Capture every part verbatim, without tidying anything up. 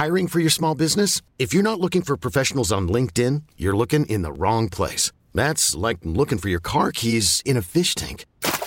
Hiring for your small business? If you're not looking for professionals on LinkedIn, you're looking in the wrong place. That's like looking for your car keys in a fish tank.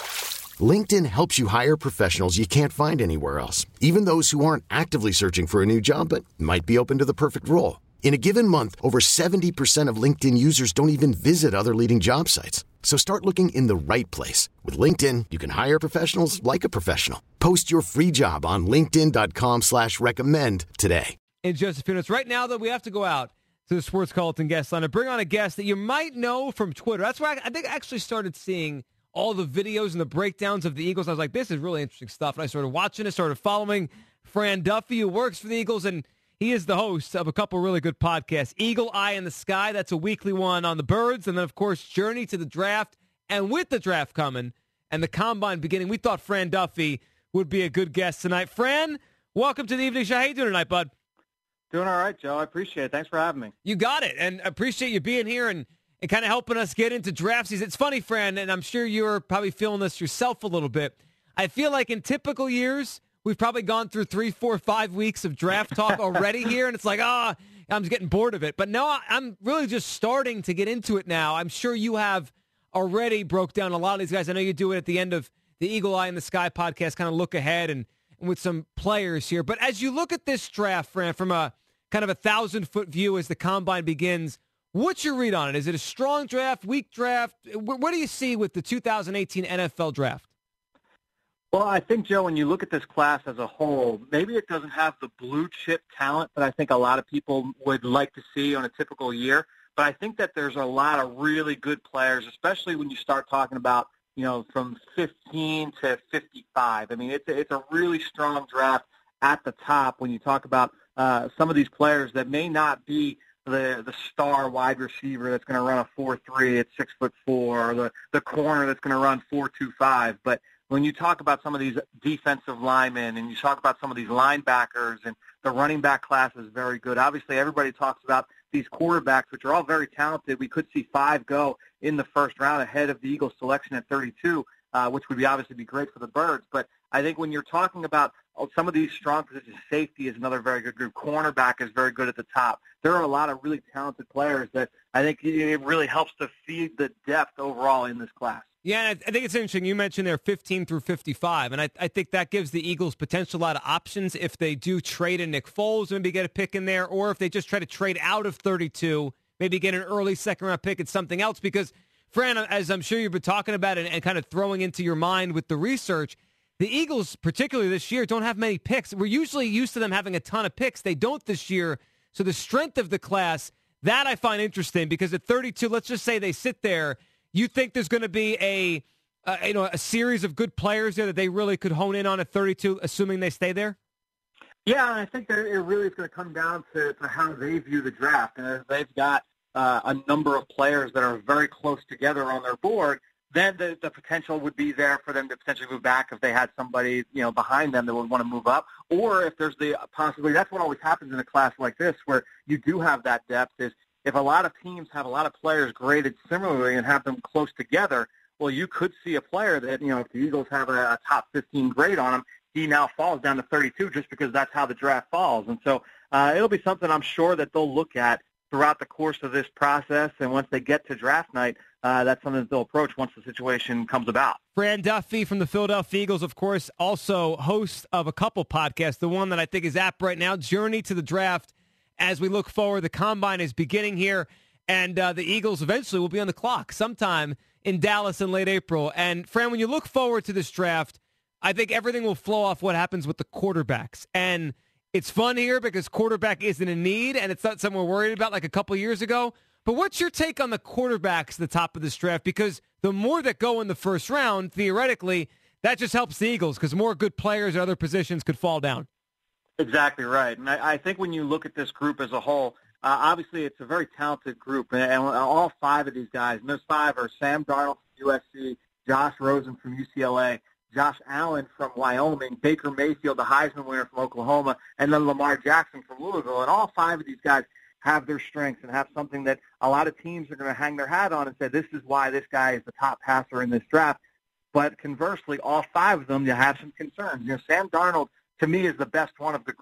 LinkedIn helps you hire professionals you can't find anywhere else, even those who aren't actively searching for a new job but might be open to the perfect role. In a given month, over seventy percent of LinkedIn users don't even visit other leading job sites. So start looking in the right place. With LinkedIn, you can hire professionals like a professional. Post your free job on linkedin.com slash recommend today. In just a few minutes. Right now, though, we have to go out to the Sports Carlton guest line and bring on a guest that you might know from Twitter. That's where I, I think I actually started seeing all the videos and the breakdowns of the Eagles. I was like, this is really interesting stuff. And I started watching it, started following Fran Duffy, who works for the Eagles, and he is the host of a couple really good podcasts. Eagle Eye in the Sky, that's a weekly one on the Birds. And then, of course, Journey to the Draft. And with the draft coming and the combine beginning, we thought Fran Duffy would be a good guest tonight. Fran, welcome to the Evening Show. How you doing tonight, bud? Doing all right, Joe. I appreciate it. Thanks for having me. You got it. And I appreciate you being here and, and kind of helping us get into draft season. It's funny, Fran, and I'm sure you're probably feeling this yourself a little bit. I feel like in typical years, we've probably gone through three, four, five weeks of draft talk already here, and it's like, ah, oh, I'm just getting bored of it. But no, I'm really just starting to get into it now. I'm sure you have already broke down a lot of these guys. I know you do it at the end of the Eagle Eye in the Sky podcast, kind of look ahead and, and with some players here. But as you look at this draft, Fran, from a kind of a thousand-foot view as the combine begins, what's your read on it? Is it a strong draft, weak draft? What, what do you see with the two thousand eighteen N F L draft? Well, I think, Joe, when you look at this class as a whole, maybe it doesn't have the blue-chip talent that I think a lot of people would like to see on a typical year. But I think that there's a lot of really good players, especially when you start talking about, you know, from fifteen to fifty-five. I mean, it's a, it's a really strong draft at the top when you talk about uh, some of these players that may not be the the star wide receiver that's going to run a four three at six foot four, or the, the corner that's going to run four two five. But when you talk about some of these defensive linemen and you talk about some of these linebackers, and the running back class is very good. Obviously, everybody talks about these quarterbacks, which are all very talented. We could see five go in the first round ahead of the Eagles selection at thirty-two, uh, which would be obviously be great for the Birds. But I think when you're talking about oh, some of these strong positions, safety is another very good group. Cornerback is very good at the top. There are a lot of really talented players that I think it really helps to feed the depth overall in this class. Yeah, I think it's interesting. You mentioned they're fifteen through fifty-five, and I, I think that gives the Eagles potential a lot of options if they do trade in Nick Foles, maybe get a pick in there, or if they just try to trade out of thirty-two, maybe get an early second-round pick at something else. Because, Fran, as I'm sure you've been talking about and, and kind of throwing into your mind with the research, the Eagles, particularly this year, don't have many picks. We're usually used to them having a ton of picks. They don't this year. So the strength of the class, that I find interesting, because at thirty-two, let's just say they sit there. You think there's going to be a, uh, you know, a series of good players there that they really could hone in on at thirty-two, assuming they stay there? Yeah, I think that it really is going to come down to, to how they view the draft. And if they've got uh, a number of players that are very close together on their board, then the, the potential would be there for them to potentially move back if they had somebody, you know, behind them that would want to move up. Or if there's the possibility, that's what always happens in a class like this, where you do have that depth, is if a lot of teams have a lot of players graded similarly and have them close together, well, you could see a player that, you know, if the Eagles have a, a top fifteen grade on him, he now falls down to thirty-two just because that's how the draft falls. And so uh, it'll be something I'm sure that they'll look at throughout the course of this process. And once they get to draft night, uh, that's something that they'll approach once the situation comes about. Fran Duffy from the Philadelphia Eagles, of course, also host of a couple podcasts. The one that I think is apt right now, Journey to the Draft. As we look forward, the combine is beginning here, and uh, the Eagles eventually will be on the clock sometime in Dallas in late April. And, Fran, when you look forward to this draft, I think everything will flow off what happens with the quarterbacks. And it's fun here because quarterback isn't in need, and it's not something we're worried about like a couple years ago. But what's your take on the quarterbacks at the top of this draft? Because the more that go in the first round, theoretically, that just helps the Eagles because more good players at other positions could fall down. Exactly right. And I, I think when you look at this group as a whole, uh, obviously it's a very talented group. And, and all five of these guys, and those five are Sam Darnold from U S C, Josh Rosen from U C L A, Josh Allen from Wyoming, Baker Mayfield, the Heisman winner from Oklahoma, and then Lamar Jackson from Louisville. And all five of these guys have their strengths and have something that a lot of teams are going to hang their hat on and say, this is why this guy is the top passer in this draft. But conversely, all five of them, you have some concerns. You know, Sam Darnold, to me, is the best one of the group.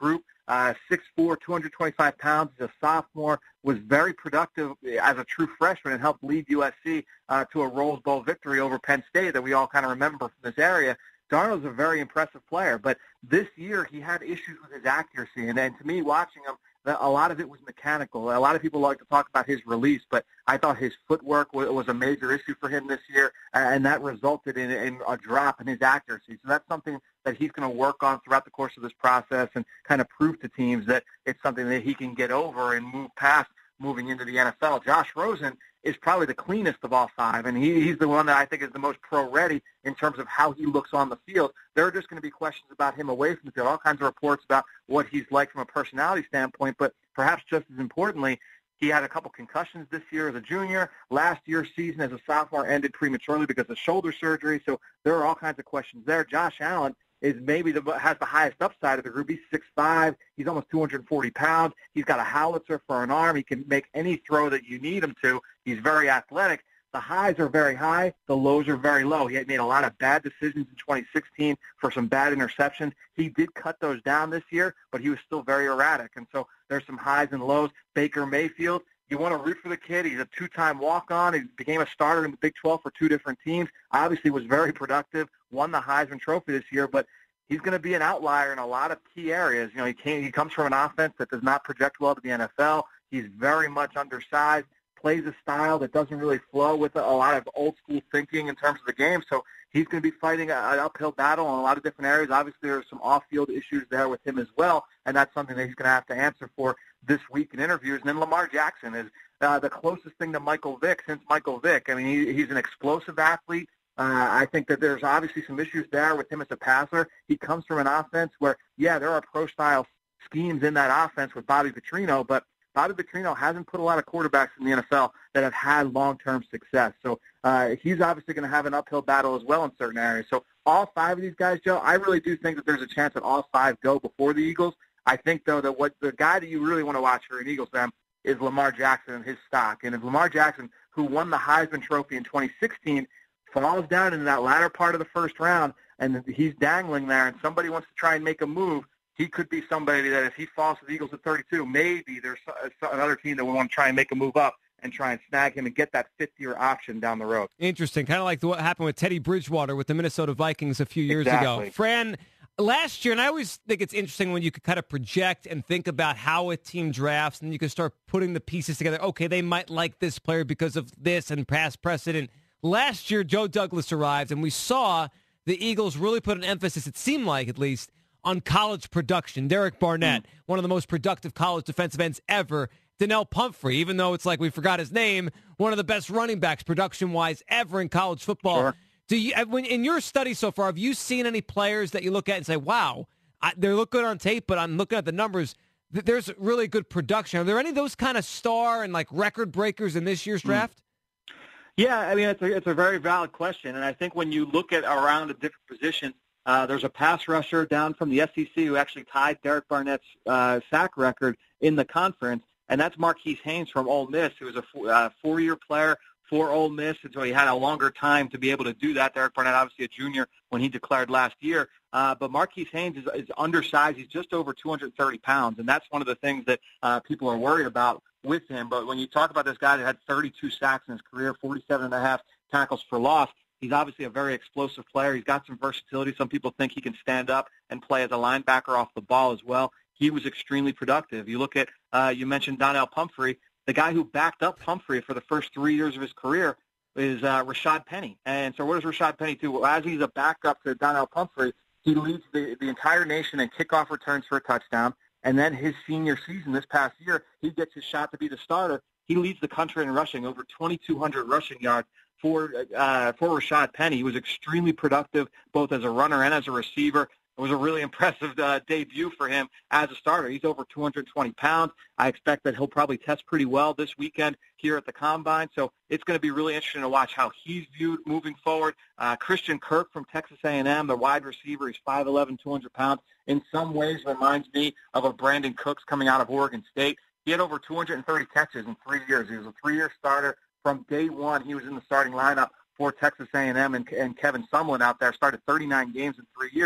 uh, six foot four, two hundred twenty-five pounds. He's a sophomore, was very productive as a true freshman and helped lead U S C uh, to a Rose Bowl victory over Penn State that we all kind of remember from this area. Darnold's a very impressive player, but this year he had issues with his accuracy. And then to me, watching him, a lot of it was mechanical. A lot of people like to talk about his release, but I thought his footwork was a major issue for him this year, and that resulted in, in a drop in his accuracy. So that's something that he's going to work on throughout the course of this process and kind of prove to teams that it's something that he can get over and move past moving into the N F L. Josh Rosen is probably the cleanest of all five, and he, he's the one that I think is the most pro-ready in terms of how he looks on the field. There are just going to be questions about him away from the field, all kinds of reports about what he's like from a personality standpoint, but perhaps just as importantly, he had a couple concussions this year as a junior. Last year's season as a sophomore ended prematurely because of shoulder surgery, so there are all kinds of questions there. Josh Allen is maybe the has the highest upside of the group. He's six five. He's almost two hundred forty pounds. He's got a howitzer for an arm. He can make any throw that you need him to. He's very athletic. The highs are very high. The lows are very low. He had made a lot of bad decisions in twenty sixteen for some bad interceptions. He did cut those down this year, but he was still very erratic. And so there's some highs and lows. Baker Mayfield, you want to root for the kid. He's a two-time walk-on. He became a starter in the Big twelve for two different teams. Obviously was very productive, won the Heisman Trophy this year, but he's going to be an outlier in a lot of key areas. You know, he came, he comes from an offense that does not project well to the N F L. He's very much undersized, plays a style that doesn't really flow with a lot of old-school thinking in terms of the game. So he's going to be fighting an uphill battle in a lot of different areas. Obviously, there are some off-field issues there with him as well, and that's something that he's going to have to answer for this week in interviews. And then Lamar Jackson is uh, the closest thing to Michael Vick since Michael Vick. I mean, he, he's an explosive athlete. Uh, I think that there's obviously some issues there with him as a passer. He comes from an offense where, yeah, there are pro-style schemes in that offense with Bobby Petrino, but Bobby Petrino hasn't put a lot of quarterbacks in the N F L that have had long-term success. So uh, he's obviously going to have an uphill battle as well in certain areas. So all five of these guys, Joe, I really do think that there's a chance that all five go before the Eagles. I think, though, that what the guy that you really want to watch for an Eagles fan is Lamar Jackson and his stock. And if Lamar Jackson, who won the Heisman Trophy in twenty sixteen, falls down into that latter part of the first round, and he's dangling there, and somebody wants to try and make a move, he could be somebody that if he falls to the Eagles at thirty-two, maybe there's another team that will want to try and make a move up and try and snag him and get that fifth-year option down the road. Interesting, kind of like what happened with Teddy Bridgewater with the Minnesota Vikings a few years exactly. ago. Fran, last year, and I always think it's interesting when you could kind of project and think about how a team drafts, and you can start putting the pieces together. Okay, they might like this player because of this and past precedent. Last year, Joe Douglas arrived, and we saw the Eagles really put an emphasis, it seemed like at least, on college production. Derek Barnett, mm. one of the most productive college defensive ends ever. Donnell Pumphrey, even though it's like we forgot his name, one of the best running backs production-wise ever in college football. Sure. Do you, when in your study so far, have you seen any players that you look at and say, wow, I, they look good on tape, but I'm looking at the numbers, th- there's really good production. Are there any of those kind of star and like record breakers in this year's draft? Mm. Yeah, I mean, it's a, it's a very valid question, and I think when you look at around the different positions, uh, there's a pass rusher down from the S E C who actually tied Derek Barnett's uh, sack record in the conference, and that's Marquise Haynes from Ole Miss, who was a four, uh, four-year player for Ole Miss, and so he had a longer time to be able to do that. Derek Barnett, obviously a junior when he declared last year, uh, but Marquise Haynes is, is undersized. He's just over two hundred thirty pounds, and that's one of the things that uh, people are worried about with him. But when you talk about this guy that had thirty-two sacks in his career, forty-seven and a half tackles for loss, he's obviously a very explosive player. He's got some versatility. Some people think he can stand up and play as a linebacker off the ball as well. He was extremely productive. You look at, uh, you mentioned Donnell Pumphrey. The guy who backed up Pumphrey for the first three years of his career is uh, Rashad Penny. And so what does Rashad Penny do? Well, as he's a backup to Donnell Pumphrey, he leads the, the entire nation in kickoff returns for a touchdown. And then his senior season this past year, he gets his shot to be the starter. He leads the country in rushing, over twenty-two hundred rushing yards for uh, for Rashad Penny. He was extremely productive both as a runner and as a receiver. It was a really impressive uh, debut for him as a starter. He's over two hundred twenty pounds. I expect that he'll probably test pretty well this weekend here at the Combine. So it's going to be really interesting to watch how he's viewed moving forward. Uh, Christian Kirk from Texas A and M, the wide receiver, he's five eleven, two hundred pounds. In some ways reminds me of a Brandon Cooks coming out of Oregon State. He had over two hundred thirty catches in three years. He was a three-year starter. From day one, he was in the starting lineup for Texas A and M, and, and Kevin Sumlin out there started thirty-nine games in three years.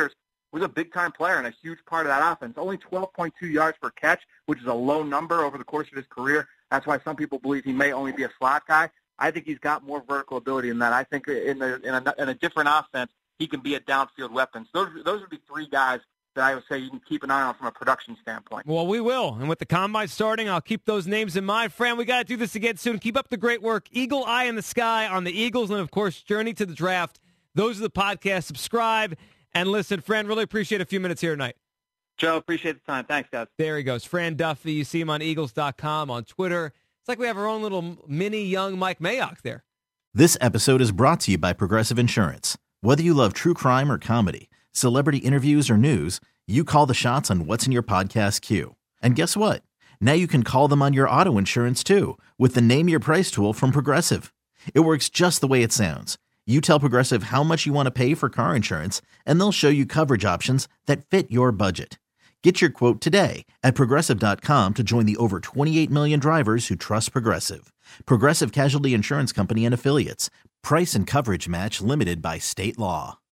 was a big-time player and a huge part of that offense. Only twelve point two yards per catch, which is a low number over the course of his career. That's why some people believe he may only be a slot guy. I think he's got more vertical ability than that. I think in, the, in, a, in a different offense, he can be a downfield weapon. So those, those would be three guys that I would say you can keep an eye on from a production standpoint. Well, we will. And with the Combine starting, I'll keep those names in mind. Fran, we got to do this again soon. Keep up the great work. Eagle Eye in the Sky on the Eagles and, of course, Journey to the Draft. Those are the podcasts. Subscribe and listen. Fran, really appreciate a few minutes here tonight. Joe, appreciate the time. Thanks, guys. There he goes. Fran Duffy. You see him on Eagles dot com, on Twitter. It's like we have our own little mini young Mike Mayock there. This episode is brought to you by Progressive Insurance. Whether you love true crime or comedy, celebrity interviews or news, you call the shots on what's in your podcast queue. And guess what? Now you can call them on your auto insurance too with the Name Your Price tool from Progressive. It works just the way it sounds. You tell Progressive how much you want to pay for car insurance, and they'll show you coverage options that fit your budget. Get your quote today at Progressive dot com to join the over twenty-eight million drivers who trust Progressive. Progressive Casualty Insurance Company and Affiliates. Price and coverage match limited by state law.